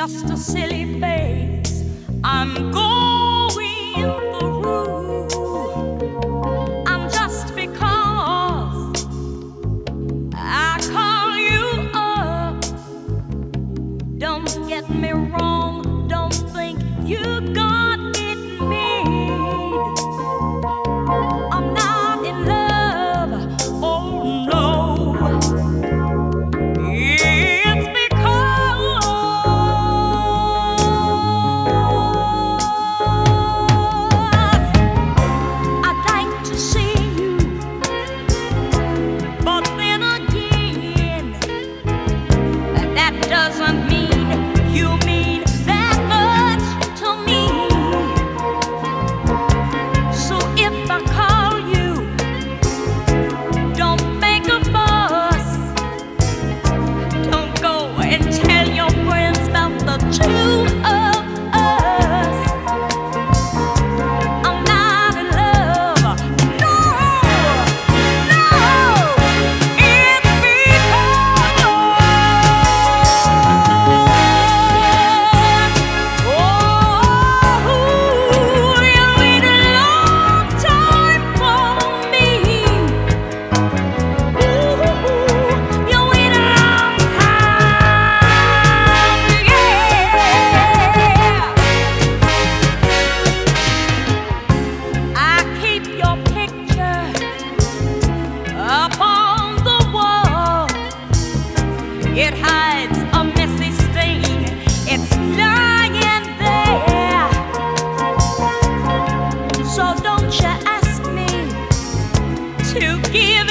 just a silly phase I'm going through. And just because I call you up, don't get me wrong, don't think you got it made. I'm not in love, oh no. It's because I'd like to see you, but then again, that doesn't mean you mean that much to me. So if I call you, don't make a fuss. Don't go and tell your friends about the two of us. I'm not in love. No, no. It's because you wait a long time for me. You wait a long time, yeah. I keep your picture up on the wall. It hides a messy stain. It's lying there. So don't you ask me to give